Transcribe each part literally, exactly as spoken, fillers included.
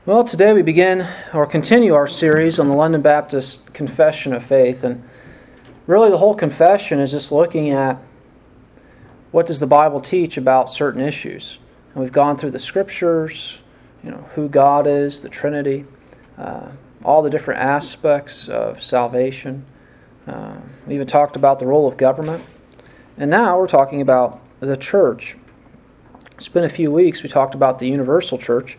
Well, today we begin or continue our series on the London Baptist Confession of Faith, and really the whole confession is just looking at what does the Bible teach about certain issues. And we've gone through the Scriptures, you know, who God is, the Trinity, uh, all the different aspects of salvation. Uh, we even talked about the role of government, and now we're talking about the church. It's been a few weeks. We talked about the universal church.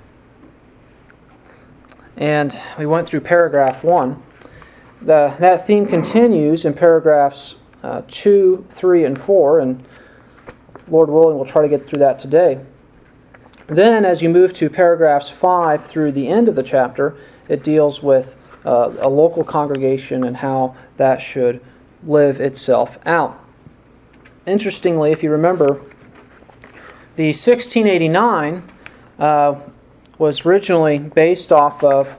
And we went through paragraph one. The, that theme continues in paragraphs uh, two, three, and four, and Lord willing, we'll try to get through that today. Then, as you move to paragraphs five through the end of the chapter, it deals with uh, a local congregation and how that should live itself out. Interestingly, if you remember, the sixteen eighty-nine uh, was originally based off of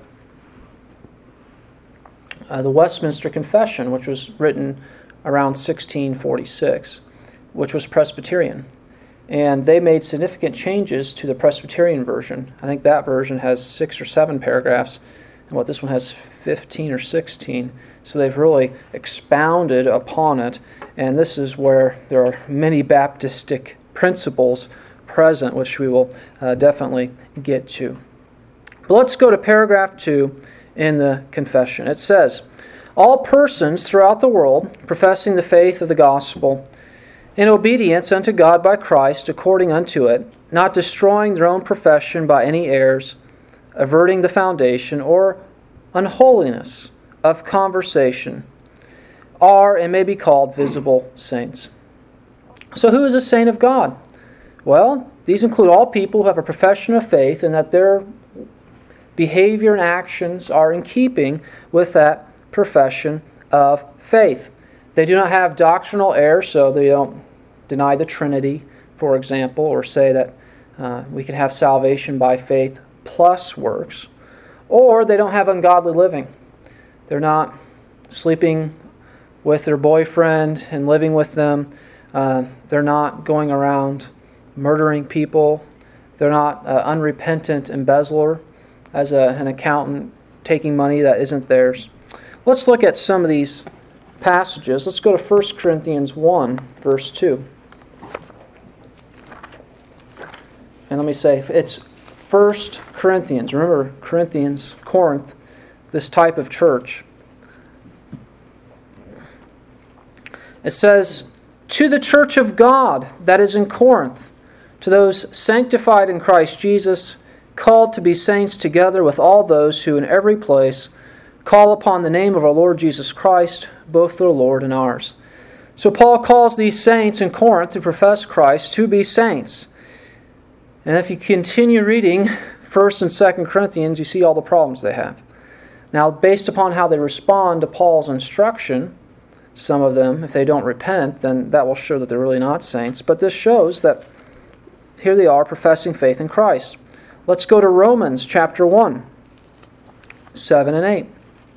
uh, the Westminster Confession, which was written around sixteen forty-six, which was Presbyterian. And they made significant changes to the Presbyterian version. I think that version has six or seven paragraphs, and what this one has fifteen or sixteen. So they've really expounded upon it, and this is where there are many Baptistic principles present, which we will uh, definitely get to. But let's go to paragraph two in the confession. It says, "All persons throughout the world, professing the faith of the gospel, in obedience unto God by Christ, according unto it, not destroying their own profession by any errors, averting the foundation, or unholiness of conversation, are and may be called visible saints." So who is a saint of God? Well, these include all people who have a profession of faith and that their behavior and actions are in keeping with that profession of faith. They do not have doctrinal error, so they don't deny the Trinity, for example, or say that uh, we can have salvation by faith plus works. Or they don't have ungodly living. They're not sleeping with their boyfriend and living with them. Uh, they're not going around murdering people. They're not uh, unrepentant embezzler as a, an accountant taking money that isn't theirs. Let's look at some of these passages. Let's go to First Corinthians one, verse two. And let me say, it's First Corinthians. Remember, Corinthians, Corinth, this type of church. It says, "To the church of God that is in Corinth, to those sanctified in Christ Jesus, called to be saints together with all those who in every place call upon the name of our Lord Jesus Christ, both their Lord and ours." So Paul calls these saints in Corinth who profess Christ to be saints. And if you continue reading First and Second Corinthians, you see all the problems they have. Now, based upon how they respond to Paul's instruction, some of them, if they don't repent, then that will show that they're really not saints. But this shows that here they are professing faith in Christ. Let's go to Romans chapter one, seven and eight.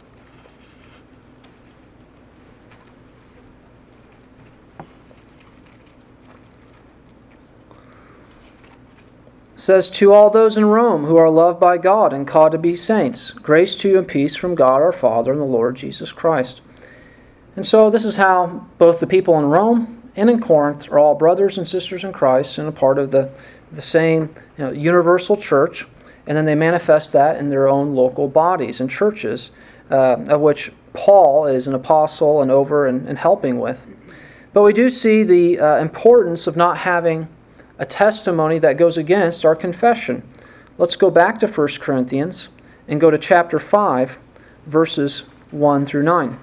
It says, "To all those in Rome who are loved by God and called to be saints, grace to you and peace from God our Father and the Lord Jesus Christ." And so this is how both the people in Rome and in Corinth are all brothers and sisters in Christ and a part of the, the same you know, universal church. And then they manifest that in their own local bodies and churches, uh, of which Paul is an apostle and over and, and helping with. But we do see the uh, importance of not having a testimony that goes against our confession. Let's go back to First Corinthians and go to chapter five, verses one through nine.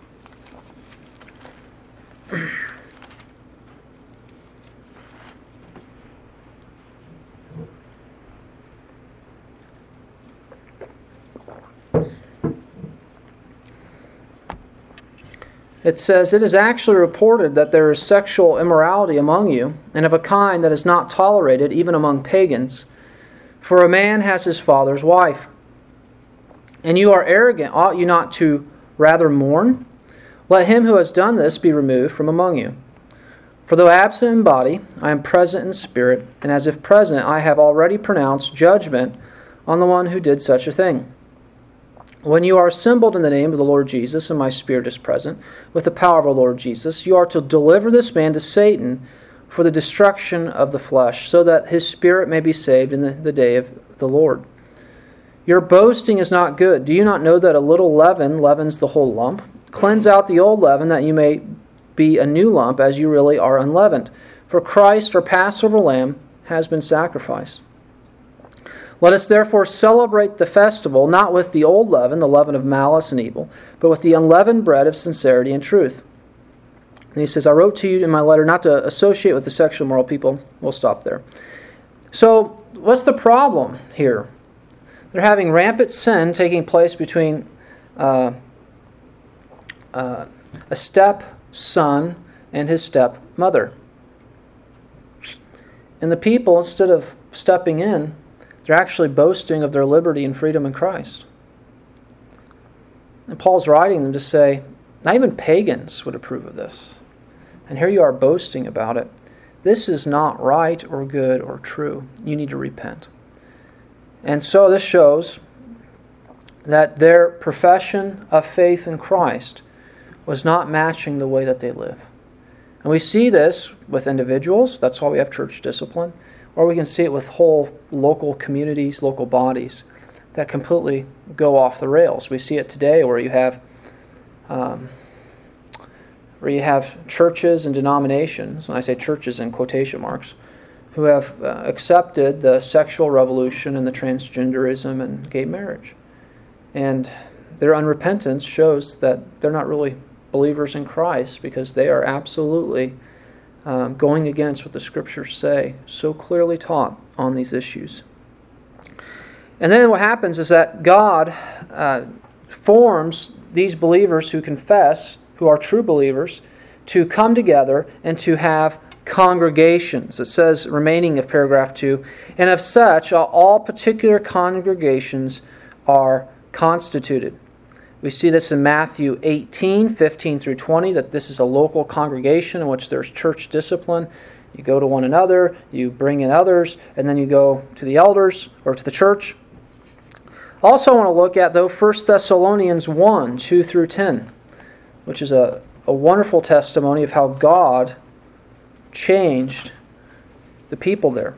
It says, "It is actually reported that there is sexual immorality among you, and of a kind that is not tolerated even among pagans. For a man has his father's wife. And you are arrogant. Ought you not to rather mourn? Let him who has done this be removed from among you. For though absent in body, I am present in spirit, and as if present, I have already pronounced judgment on the one who did such a thing. When you are assembled in the name of the Lord Jesus, and my Spirit is present, with the power of our Lord Jesus, you are to deliver this man to Satan for the destruction of the flesh, so that his spirit may be saved in the, the day of the Lord. Your boasting is not good. Do you not know that a little leaven leavens the whole lump? Cleanse out the old leaven, that you may be a new lump, as you really are unleavened. For Christ, our Passover lamb, has been sacrificed. Let us therefore celebrate the festival, not with the old leaven, the leaven of malice and evil, but with the unleavened bread of sincerity and truth. And he says, I wrote to you in my letter not to associate with the sexually immoral people. We'll stop there. So, what's the problem here? They're having rampant sin taking place between uh, uh, a stepson and his stepmother. And the people, instead of stepping in, they're actually boasting of their liberty and freedom in Christ. And Paul's writing them to say, not even pagans would approve of this. And here you are boasting about it. This is not right or good or true. You need to repent. And so this shows that their profession of faith in Christ was not matching the way that they live. And we see this with individuals. That's why we have church discipline. Or we can see it with whole local communities, local bodies that completely go off the rails. We see it today where you have um, where you have churches and denominations, and I say churches in quotation marks, who have uh, accepted the sexual revolution and the transgenderism and gay marriage. And their unrepentance shows that they're not really believers in Christ, because they are absolutely um, going against what the Scriptures say, so clearly taught on these issues. And then what happens is that God uh, forms these believers who confess, who are true believers, to come together and to have congregations. It says, remaining of paragraph two, and of such all particular congregations are constituted. We see this in Matthew eighteen, fifteen through twenty, that this is a local congregation in which there's church discipline. You go to one another, you bring in others, and then you go to the elders or to the church. Also I want to look at, though, First Thessalonians one, two through ten, which is a, a wonderful testimony of how God changed the people there.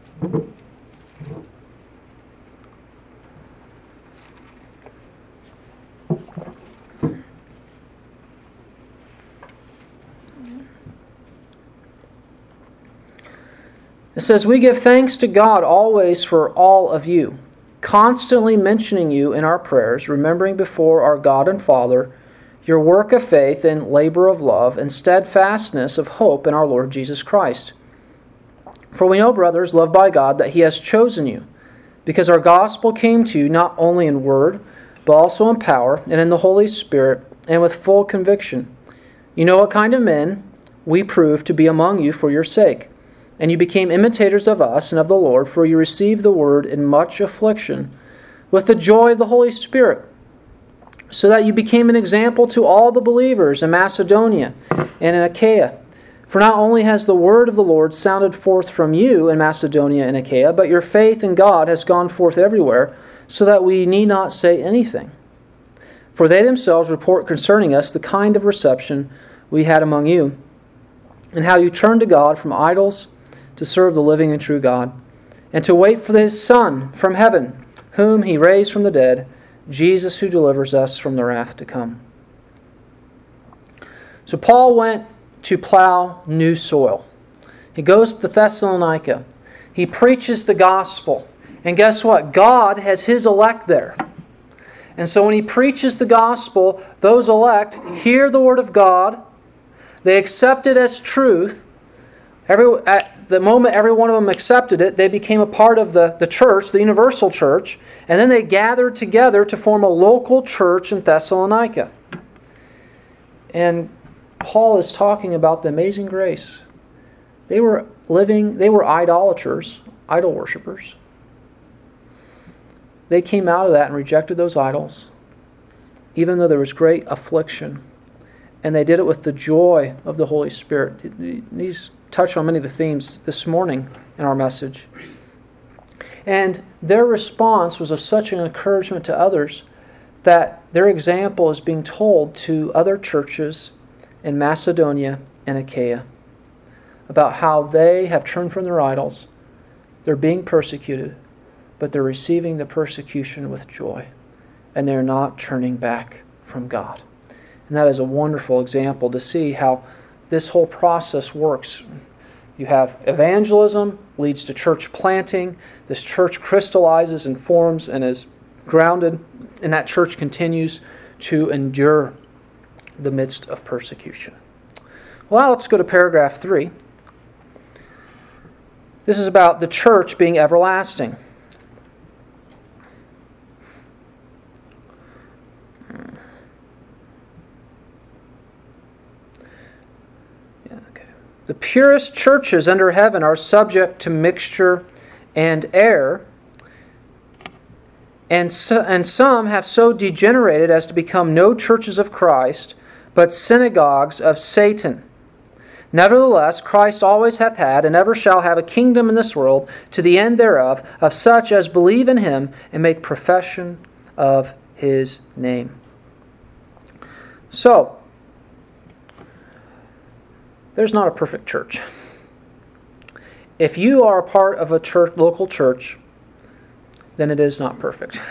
It says, we give thanks to God always for all of you, constantly mentioning you in our prayers, remembering before our God and Father your work of faith and labor of love and steadfastness of hope in our Lord Jesus Christ. For we know, brothers, loved by God, that He has chosen you, because our gospel came to you not only in word, but also in power and in the Holy Spirit and with full conviction. You know what kind of men we proved to be among you for your sake. And you became imitators of us and of the Lord, for you received the word in much affliction with the joy of the Holy Spirit, so that you became an example to all the believers in Macedonia and in Achaia. For not only has the word of the Lord sounded forth from you in Macedonia and Achaia, but your faith in God has gone forth everywhere, so that we need not say anything. For they themselves report concerning us the kind of reception we had among you, and how you turned to God from idols to serve the living and true God, and to wait for His Son from heaven, whom He raised from the dead, Jesus, who delivers us from the wrath to come. So Paul went to plow new soil. He goes to Thessalonica. He preaches the gospel. And guess what? God has His elect there. And so when he preaches the gospel, those elect hear the word of God. They accept it as truth. Every, at the moment every one of them accepted it, they became a part of the, the church, the universal church, and then they gathered together to form a local church in Thessalonica. And Paul is talking about the amazing grace. They were living, they were idolaters, idol worshippers. They came out of that and rejected those idols, even though there was great affliction. And they did it with the joy of the Holy Spirit. These touch on many of the themes this morning in our message. And their response was of such an encouragement to others that their example is being told to other churches in Macedonia and Achaia about how they have turned from their idols. They're being persecuted, but they're receiving the persecution with joy. And they're not turning back from God. And that is a wonderful example to see how this whole process works. You have evangelism, leads to church planting. This church crystallizes and forms and is grounded, and that church continues to endure the midst of persecution. Well, let's go to paragraph three. This is about the church being everlasting. The purest churches under heaven are subject to mixture and error, and, so, and some have so degenerated as to become no churches of Christ, but synagogues of Satan. Nevertheless, Christ always hath had, and ever shall have, a kingdom in this world, to the end thereof, of such as believe in him, and make profession of his name. So, there's not a perfect church. If you are a part of a church, local church, then it is not perfect.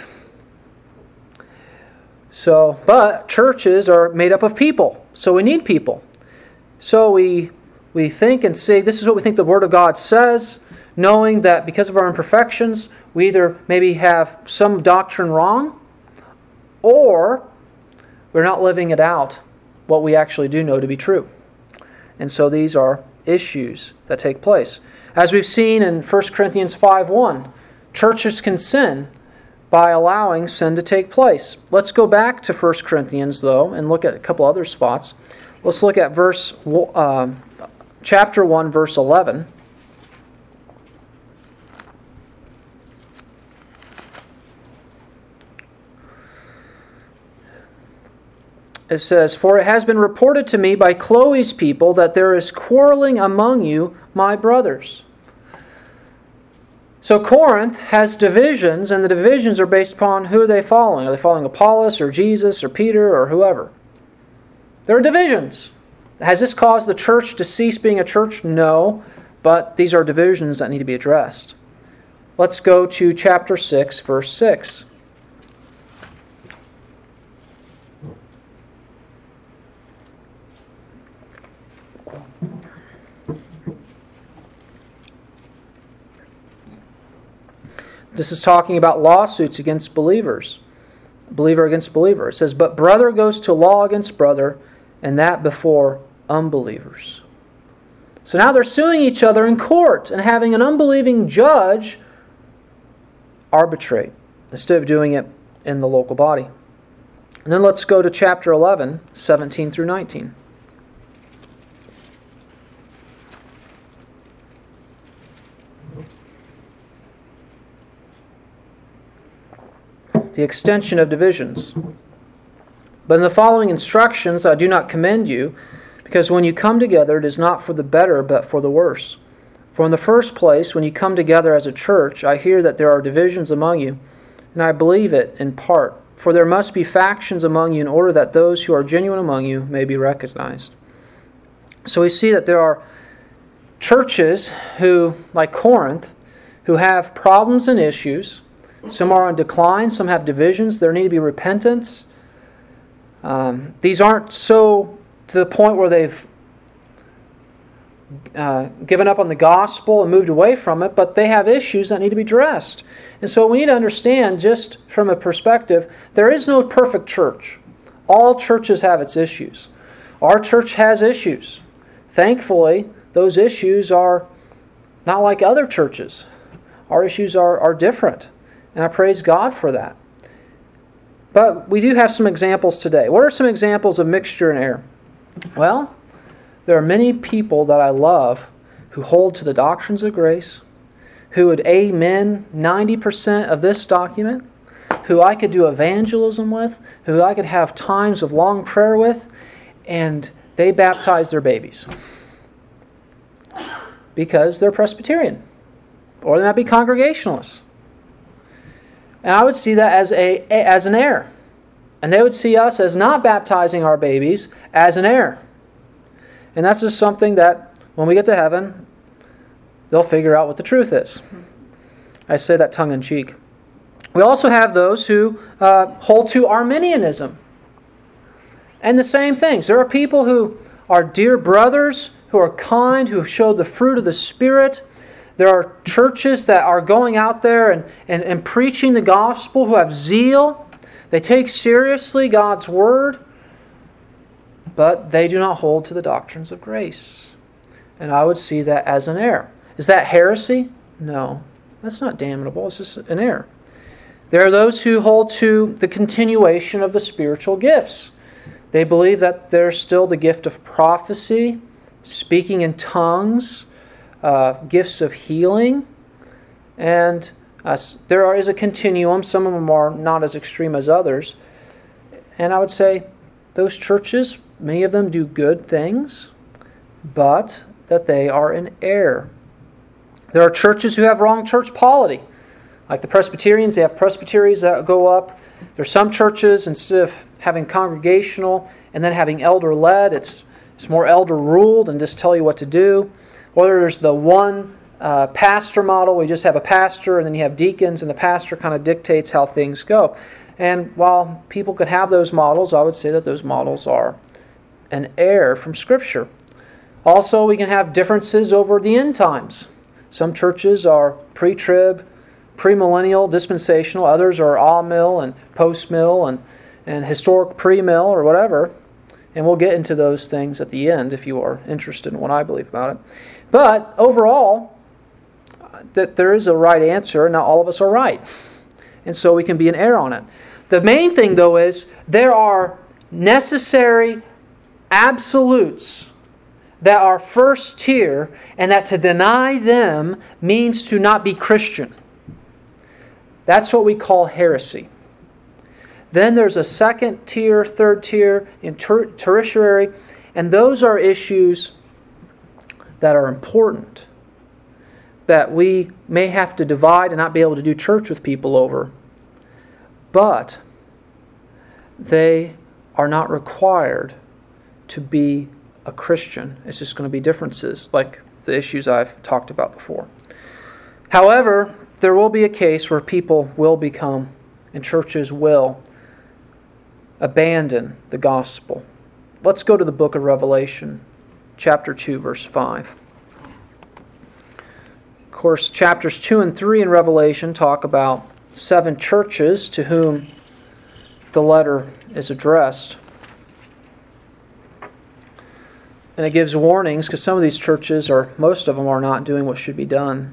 So, but churches are made up of people, so we need people. So we we think and say, this is what we think the Word of God says, knowing that because of our imperfections, we either maybe have some doctrine wrong, or we're not living it out, what we actually do know to be true. And so these are issues that take place. As we've seen in First Corinthians five one, churches can sin by allowing sin to take place. Let's go back to First Corinthians, though, and look at a couple other spots. Let's look at verse uh, chapter one, verse eleven. It says, "For it has been reported to me by Chloe's people that there is quarreling among you, my brothers." So Corinth has divisions, and the divisions are based upon who are they following. Are they following Apollos or Jesus or Peter or whoever? There are divisions. Has this caused the church to cease being a church? No, but these are divisions that need to be addressed. Let's go to chapter six, verse six. This is talking about lawsuits against believers. Believer against believer. It says, "But brother goes to law against brother, and that before unbelievers." So now they're suing each other in court and having an unbelieving judge arbitrate instead of doing it in the local body. And then let's go to chapter eleven, seventeen through nineteen. The extension of divisions. "But in the following instructions I do not commend you, because when you come together it is not for the better but for the worse. For in the first place, when you come together as a church, I hear that there are divisions among you, and I believe it in part. For there must be factions among you in order that those who are genuine among you may be recognized." So we see that there are churches who, like Corinth, who have problems and issues. Some are on decline, some have divisions. There need to be repentance. Um, these aren't so to the point where they've uh, given up on the gospel and moved away from it, but they have issues that need to be addressed. And so we need to understand, just from a perspective, there is no perfect church. All churches have its issues. Our church has issues. Thankfully, those issues are not like other churches. Our issues are, are different. And I praise God for that. But we do have some examples today. What are some examples of mixture and error? Well, there are many people that I love who hold to the doctrines of grace, who would amen ninety percent of this document, who I could do evangelism with, who I could have times of long prayer with, and they baptize their babies because they're Presbyterian, or they might be Congregationalists. And I would see that as a as an error. And they would see us as not baptizing our babies as an error. And that's just something that when we get to heaven, they'll figure out what the truth is. I say that tongue in cheek. We also have those who uh, hold to Arminianism. And the same things. There are people who are dear brothers, who are kind, who show the fruit of the Spirit. There are churches that are going out there and, and, and preaching the gospel, who have zeal. They take seriously God's Word, but they do not hold to the doctrines of grace. And I would see that as an error. Is that heresy? No. That's not damnable. It's just an error. There are those who hold to the continuation of the spiritual gifts. They believe that there's still the gift of prophecy, speaking in tongues, uh, gifts of healing, and uh, there are, is a continuum. Some of them are not as extreme as others. And I would say those churches, many of them do good things, but that they are in error. There are churches who have wrong church polity. Like the Presbyterians, they have presbyteries that go up. There's some churches, instead of having congregational and then having elder-led, it's it's more elder-ruled and just tell you what to do. Or there's the one uh, pastor model. We just have a pastor and then you have deacons and the pastor kind of dictates how things go. And while people could have those models, I would say that those models are an error from Scripture. Also, we can have differences over the end times. Some churches are pre-trib, premillennial, dispensational. Others are all-mill and post-mill and, and historic pre-mill or whatever. And we'll get into those things at the end if you are interested in what I believe about it. But overall, that there is a right answer, and not all of us are right. And so we can be in error on it. The main thing, though, is there are necessary absolutes that are first tier, and that to deny them means to not be Christian. That's what we call heresy. Then there's a second tier, third tier, and ter- tertiary, and those are issues that are important, that we may have to divide and not be able to do church with people over. But they are not required to be a Christian. It's just going to be differences, like the issues I've talked about before. However, there will be a case where people will become, and churches will, abandon the gospel. Let's go to the book of Revelation, chapter two, verse five. Of course, chapters two and three in Revelation talk about seven churches to whom the letter is addressed. And it gives warnings because some of these churches, or most of them, are not doing what should be done.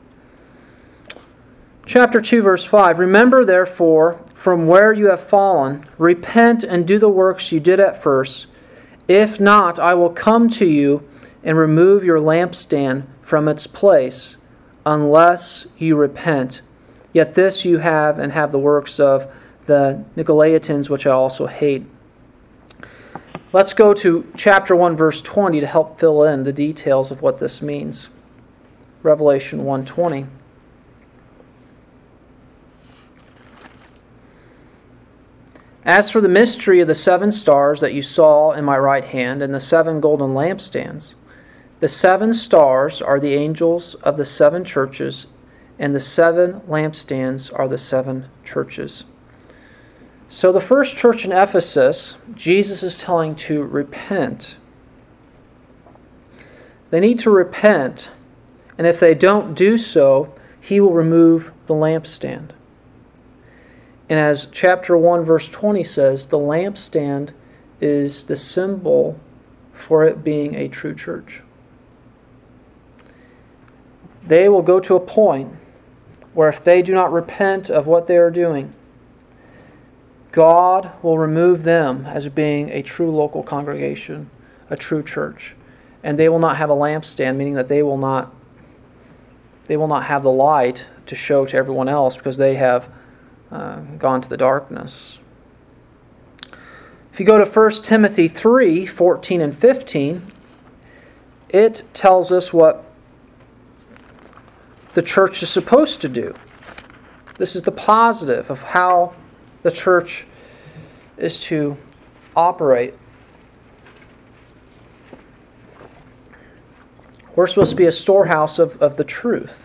Chapter two, verse five, "Remember therefore from where you have fallen, repent and do the works you did at first. If not, I will come to you and remove your lampstand from its place, unless you repent. Yet this you have, and have the works of the Nicolaitans, which I also hate." Let's go to chapter one, verse twenty to help fill in the details of what this means. Revelation one twenty. "As for the mystery of the seven stars that you saw in my right hand and the seven golden lampstands, the seven stars are the angels of the seven churches, and the seven lampstands are the seven churches." So the first church in Ephesus, Jesus is telling to repent. They need to repent, and if they don't do so, He will remove the lampstand. And as chapter one, verse twenty says, the lampstand is the symbol for it being a true church. They will go to a point where if they do not repent of what they are doing, God will remove them as being a true local congregation, a true church. And they will not have a lampstand, meaning that they will not they will not have the light to show to everyone else because they have uh, gone to the darkness. If you go to First Timothy three, fourteen and fifteen, it tells us what the church is supposed to do. This is the positive of how the church is to operate. We're supposed to be a storehouse of, of the truth.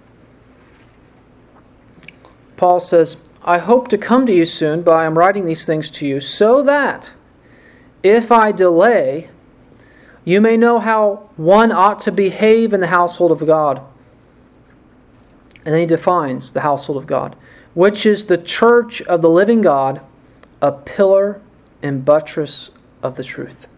Paul says, I hope to come to you soon, but I am writing these things to you so that if I delay, you may know how one ought to behave in the household of God. And then he defines the household of God, which is the church of the living God, a pillar and buttress of the truth.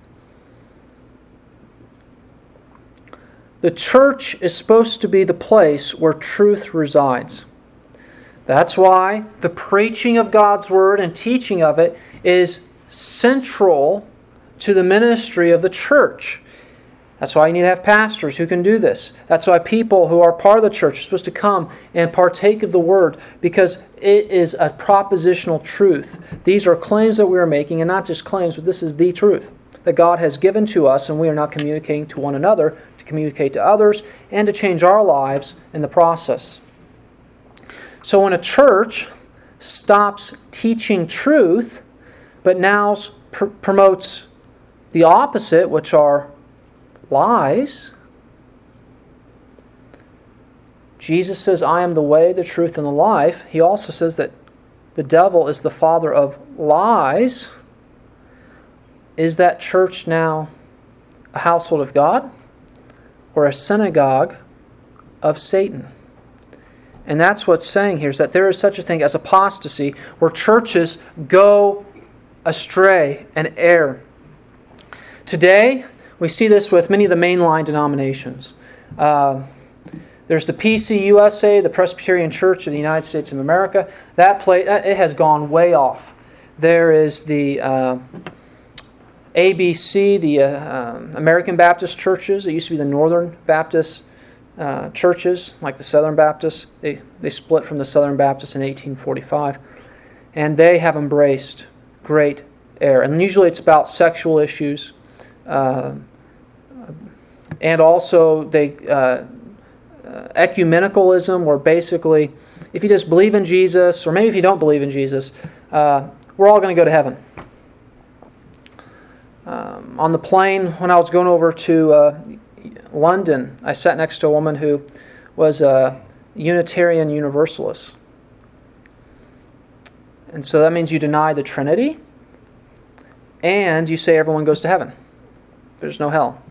The church is supposed to be the place where truth resides. That's why the preaching of God's Word and teaching of it is central to the ministry of the church. That's why you need to have pastors who can do this. That's why people who are part of the church are supposed to come and partake of the Word, because it is a propositional truth. These are claims that we are making, and not just claims, but this is the truth that God has given to us, and we are now communicating to one another, to communicate to others, and to change our lives in the process. So when a church stops teaching truth, but now pr- promotes the opposite, which are lies, Jesus says, I am the way, the truth, and the life. He also says that the devil is the father of lies. Is that church now a household of God or a synagogue of Satan? And that's what's saying here, is that there is such a thing as apostasy, where churches go astray and err. Today, we see this with many of the mainline denominations. Uh, there's the P C U S A, the Presbyterian Church of the United States of America. That play, it has gone way off. There is the uh, A B C, the uh, um, American Baptist Churches. It used to be the Northern Baptist uh, churches, like the Southern Baptists. They, they split from the Southern Baptists in eighteen forty-five. And they have embraced great error. And usually it's about sexual issues. Uh, and also they uh, uh, ecumenicalism, where basically if you just believe in Jesus, or maybe if you don't believe in Jesus, uh, we're all going to go to heaven. Um, on the plane, when I was going over to uh, London, I sat next to a woman who was a Unitarian Universalist. And so that means you deny the Trinity, and you say everyone goes to heaven. There's no hell.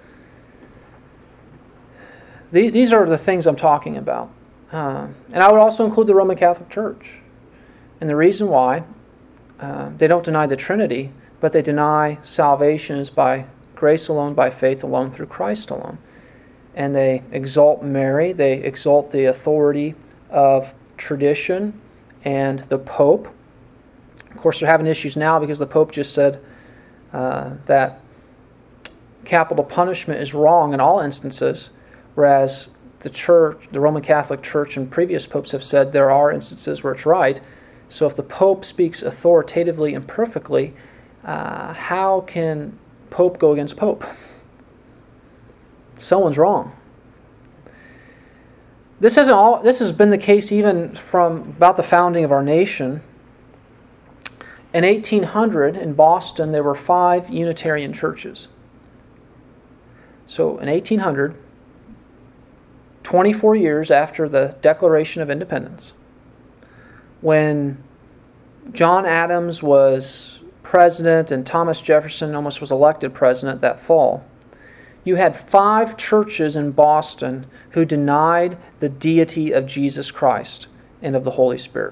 These are the things I'm talking about. Uh, and I would also include the Roman Catholic Church. And the reason why, uh, they don't deny the Trinity, but they deny salvation is by grace alone, by faith alone, through Christ alone. And they exalt Mary, they exalt the authority of tradition and the Pope. Of course, they're having issues now because the Pope just said uh, that capital punishment is wrong in all instances, whereas the Church, the Roman Catholic Church, and previous popes have said there are instances where it's right. So if the Pope speaks authoritatively and perfectly, uh, how can Pope go against Pope? Someone's wrong. This hasn't all. This has been the case even from about the founding of our nation. In eighteen hundred, in Boston, there were five Unitarian churches. So in eighteen hundred, twenty-four years after the Declaration of Independence, when John Adams was president and Thomas Jefferson almost was elected president that fall, you had five churches in Boston who denied the deity of Jesus Christ and of the Holy Spirit.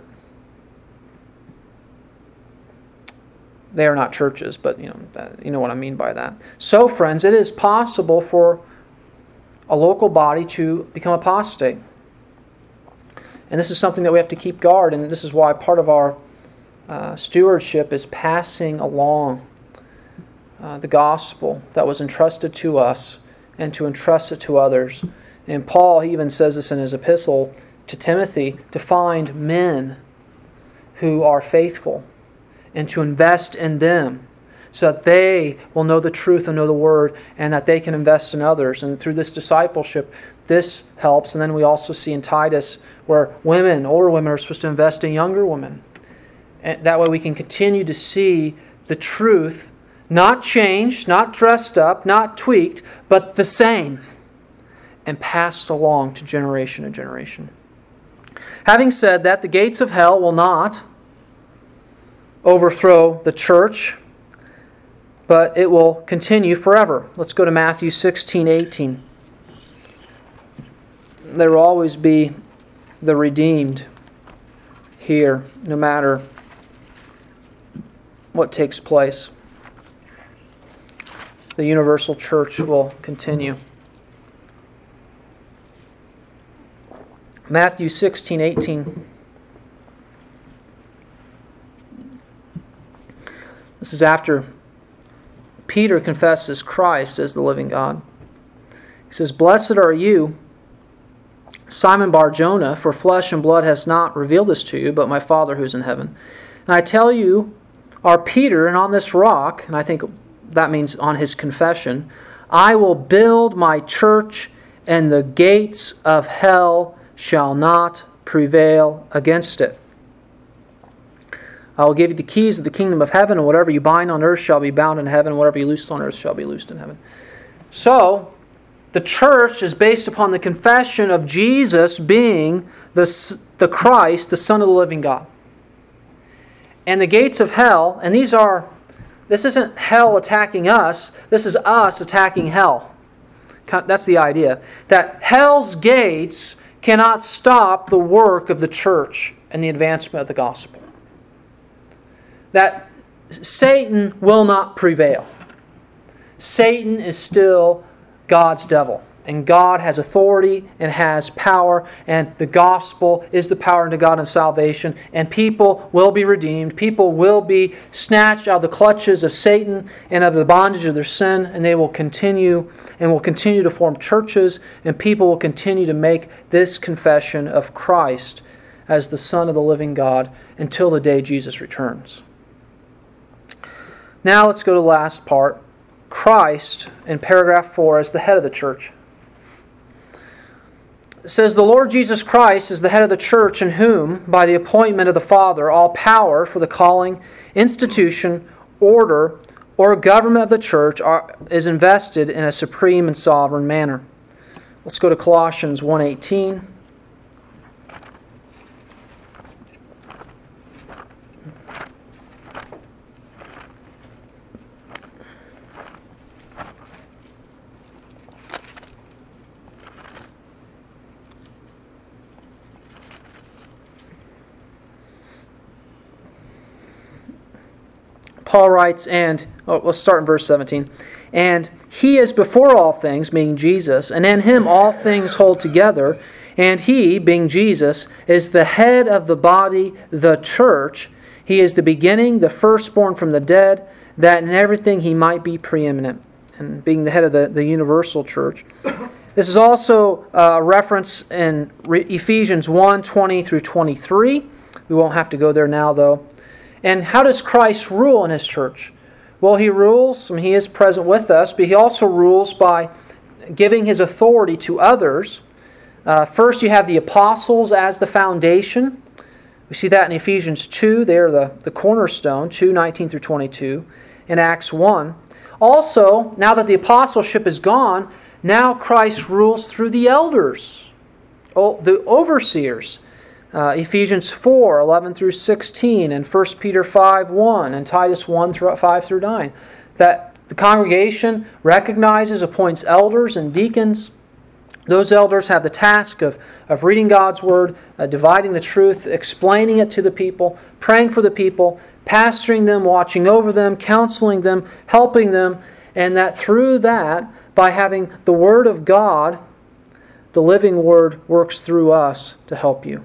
They are not churches, but you know, you know what I mean by that. So, friends, it is possible for a local body to become apostate. And this is something that we have to keep guard, and this is why part of our uh, stewardship is passing along uh, the gospel that was entrusted to us and to entrust it to others. And Paul, he even says this in his epistle to Timothy, to find men who are faithful and to invest in them so that they will know the truth and know the Word, and that they can invest in others. And through this discipleship, this helps. And then we also see in Titus where women, older women, are supposed to invest in younger women. And that way we can continue to see the truth, not changed, not dressed up, not tweaked, but the same, and passed along to generation to generation. Having said that, the gates of hell will not overthrow the church, but it will continue forever. Let's go to Matthew sixteen eighteen. There will always be the redeemed here, no matter what takes place. The universal church will continue. Matthew sixteen eighteen. This is after Peter confesses Christ as the living God. He says, "Blessed are you, Simon Bar-Jonah, for flesh and blood has not revealed this to you, but my Father who is in heaven. And I tell you, are Peter, and on this rock," and I think that means on his confession, "I will build my church, and the gates of hell shall not prevail against it. I will give you the keys of the kingdom of heaven, and whatever you bind on earth shall be bound in heaven, and whatever you loose on earth shall be loosed in heaven." So, the church is based upon the confession of Jesus being the, the Christ, the Son of the living God. And the gates of hell, and these are, this isn't hell attacking us, this is us attacking hell. That's the idea. That hell's gates cannot stop the work of the church and the advancement of the gospel. That Satan will not prevail. Satan is still God's devil. And God has authority and has power. And the gospel is the power unto God and salvation. And people will be redeemed. People will be snatched out of the clutches of Satan and of the bondage of their sin. And they will continue and will continue to form churches. And people will continue to make this confession of Christ as the Son of the living God until the day Jesus returns. Now let's go to the last part. Christ, in paragraph four, is the head of the church. It says, "The Lord Jesus Christ is the head of the church, in whom, by the appointment of the Father, all power for the calling, institution, order, or government of the church are, is invested in a supreme and sovereign manner." Let's go to Colossians one eighteen. Paul writes, and oh, let's start in verse seventeen. "And He is before all things," meaning Jesus, "and in Him all things hold together. And He, being Jesus, is the head of the body, the church. He is the beginning, the firstborn from the dead, that in everything He might be preeminent." And being the head of the, the universal church. This is also a reference in Ephesians one twenty through twenty-three. We won't have to go there now, though. And how does Christ rule in His church? Well, He rules, and He is present with us, but He also rules by giving His authority to others. Uh, first, you have the apostles as the foundation. We see that in Ephesians two. They are the, the cornerstone, two nineteen through twenty-two. In Acts one. Also, now that the apostleship is gone, now Christ rules through the elders, the overseers. Uh, Ephesians four eleven through sixteen, and First Peter five one, and Titus one five through nine. That the congregation recognizes, appoints elders and deacons. Those elders have the task of, of reading God's Word, uh, dividing the truth, explaining it to the people, praying for the people, pastoring them, watching over them, counseling them, helping them, and that through that, by having the Word of God, the living Word works through us to help you.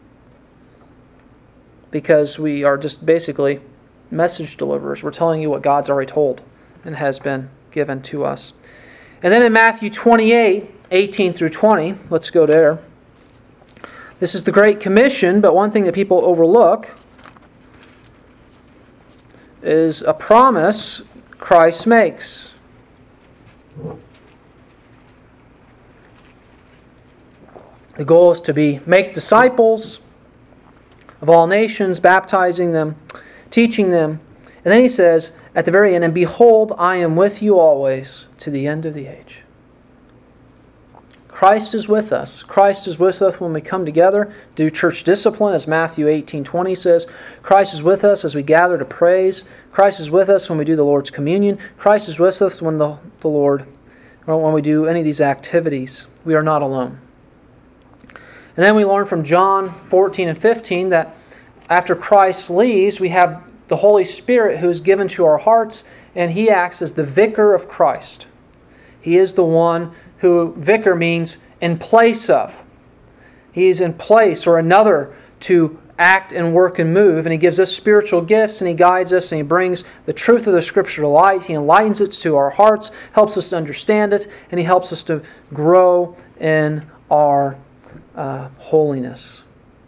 Because we are just basically message deliverers. We're telling you what God's already told and has been given to us. And then in Matthew twenty-eight, eighteen through twenty, let's go there. This is the Great Commission, but one thing that people overlook is a promise Christ makes. The goal is to be make disciples of all nations, baptizing them, teaching them. And then he says at the very end, and behold, I am with you always to the end of the age. Christ is with us. Christ is with us when we come together, do church discipline, as Matthew eighteen twenty says. Christ is with us as we gather to praise. Christ is with us when we do the Lord's communion. Christ is with us when the, the Lord, or when we do any of these activities. We are not alone. And then we learn from John fourteen and fifteen that after Christ leaves, we have the Holy Spirit who is given to our hearts, and He acts as the vicar of Christ. He is the one who, vicar means in place of. He is in place or another to act and work and move, and He gives us spiritual gifts, and He guides us, and He brings the truth of the Scripture to light. He enlightens it to our hearts, helps us to understand it, and He helps us to grow in our uh, holiness.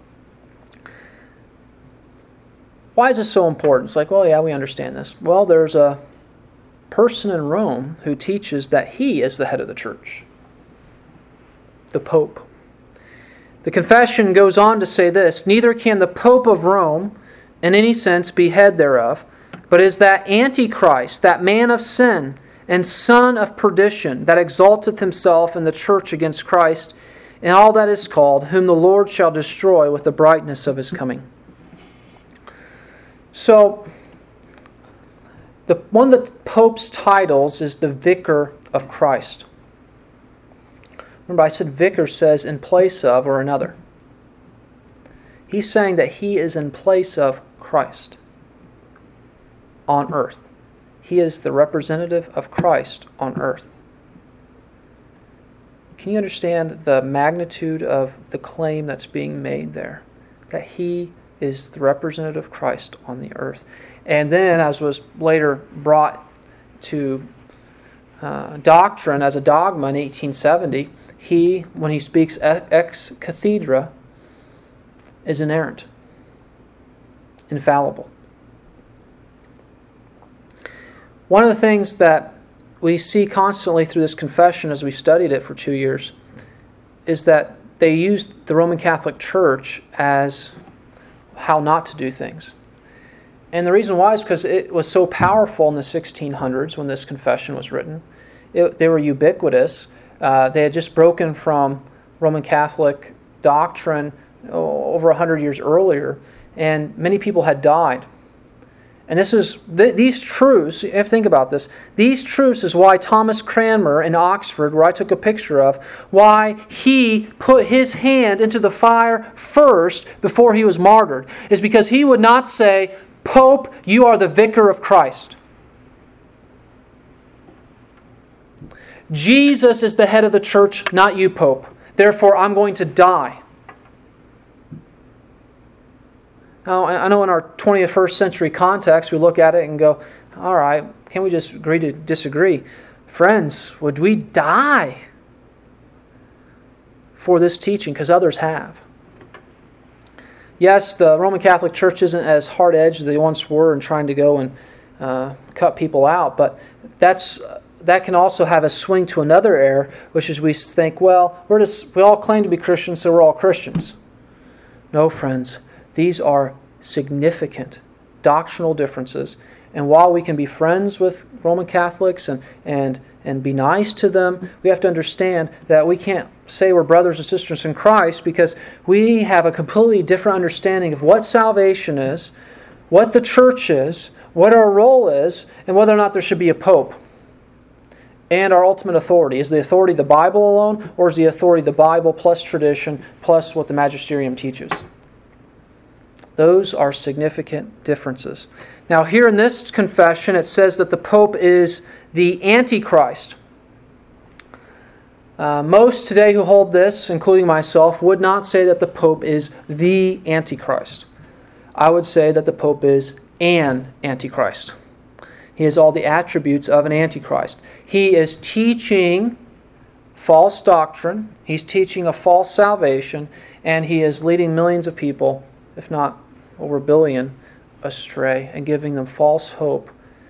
Why is this so important? It's like, well, yeah, we understand this. Well, there's a person in Rome who teaches that he is the head of the church, the Pope. The confession goes on to say this: neither can the Pope of Rome in any sense be head thereof, but is that Antichrist, that man of sin and son of perdition, that exalteth himself in the church against Christ, and all that is called, whom the Lord shall destroy with the brightness of His coming. So, the, one of the Pope's titles is the Vicar of Christ. Remember, I said vicar says in place of or another. He's saying that he is in place of Christ on earth. He is the representative of Christ on earth. Can you understand the magnitude of the claim that's being made there? That he is the representative of Christ on the earth. And then, as was later brought to uh, doctrine as a dogma in eighteen seventy, he, when he speaks ex cathedra, is inerrant, infallible. One of the things that we see constantly through this confession as we've studied it for two years is that they used the Roman Catholic Church as how not to do things. And the reason why is because it was so powerful in the sixteen hundreds when this confession was written. It, they were ubiquitous. Uh, they had just broken from Roman Catholic doctrine oh, over one hundred years earlier, and many people had died. And this is th- these truths, if you think about this, these truths is why Thomas Cranmer in Oxford, where I took a picture of, why he put his hand into the fire first before he was martyred, is because he would not say, Pope, you are the vicar of Christ. Jesus is the head of the church, not you, Pope. Therefore, I'm going to die. Now, I know in our twenty-first century context, we look at it and go, all right, can we just agree to disagree? Friends, would we die for this teaching? Because others have. Yes, the Roman Catholic Church isn't as hard-edged as they once were in trying to go and uh, cut people out, but that's that can also have a swing to another error, which is we think, well, we're just we all claim to be Christians, so we're all Christians. No, friends. These are significant doctrinal differences. And while we can be friends with Roman Catholics and, and, and be nice to them, we have to understand that we can't say we're brothers and sisters in Christ because we have a completely different understanding of what salvation is, what the church is, what our role is, and whether or not there should be a pope. And our ultimate authority. Is the authority the Bible alone, or is the authority the Bible plus tradition plus what the magisterium teaches? Those are significant differences. Now, here in this confession, it says that the Pope is the Antichrist. Uh, most today who hold this, including myself, would not say that the Pope is the Antichrist. I would say that the Pope is an Antichrist. He has all the attributes of an Antichrist. He is teaching false doctrine. He's teaching a false salvation. And he is leading millions of people, if not over a billion, astray and giving them false hope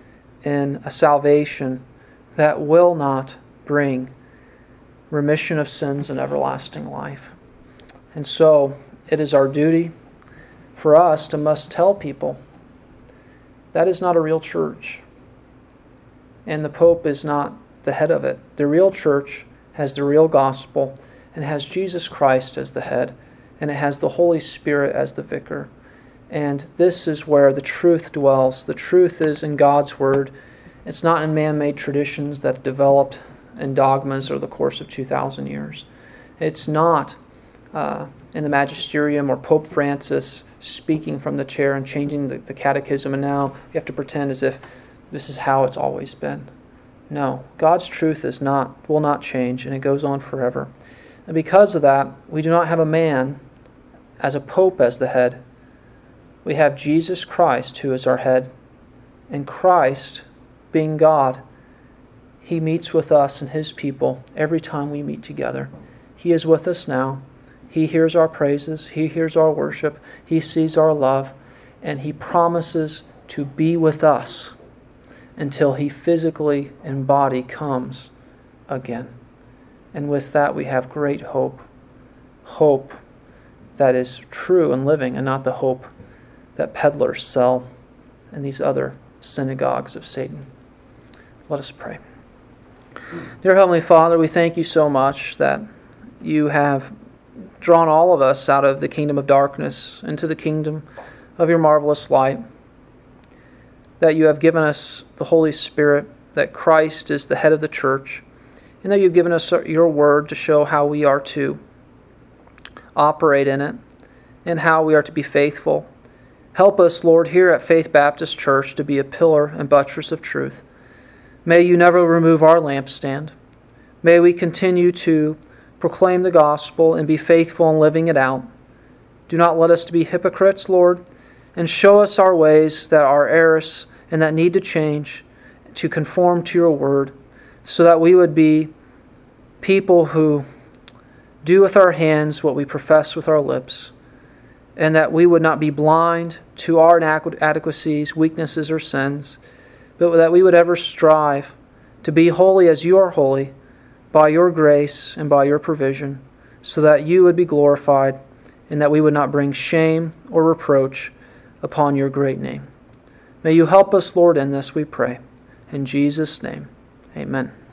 in a salvation that will not bring remission of sins and everlasting life. And so it is our duty for us to must tell people that is not a real church. And the Pope is not the head of it. The real church has the real gospel and has Jesus Christ as the head, and it has the Holy Spirit as the vicar. And this is where the truth dwells. The truth is in God's Word. It's not in man-made traditions that developed in dogmas over the course of two thousand years. It's not uh, in the magisterium or Pope Francis speaking from the chair and changing the, the catechism, and now you have to pretend as if this is how it's always been. No, God's truth is not, will not change, and it goes on forever. And because of that, we do not have a man as a pope as the head. We have Jesus Christ who is our head. And Christ, being God, He meets with us and His people every time we meet together. He is with us now. He hears our praises. He hears our worship. He sees our love. And He promises to be with us until He physically in body comes again. And with that we have great hope. Hope that is true and living, and not the hope that peddlers sell in these other synagogues of Satan. Let us pray. Dear Heavenly Father, we thank You so much that You have drawn all of us out of the kingdom of darkness into the kingdom of Your marvelous light, that You have given us the Holy Spirit, that Christ is the head of the church, and that You've given us Your word to show how we are to operate in it and how we are to be faithful. Help us, Lord, here at Faith Baptist Church to be a pillar and buttress of truth. May You never remove our lampstand. May we continue to proclaim the gospel and be faithful in living it out. Do not let us to be hypocrites, Lord, and show us our ways that are errors and that need to change to conform to Your word, so that we would be people who do with our hands what we profess with our lips, and that we would not be blind to our inadequacies, weaknesses, or sins, but that we would ever strive to be holy as You are holy by Your grace and by Your provision, so that You would be glorified and that we would not bring shame or reproach upon Your great name. May You help us, Lord, in this, we pray. In Jesus' name, amen.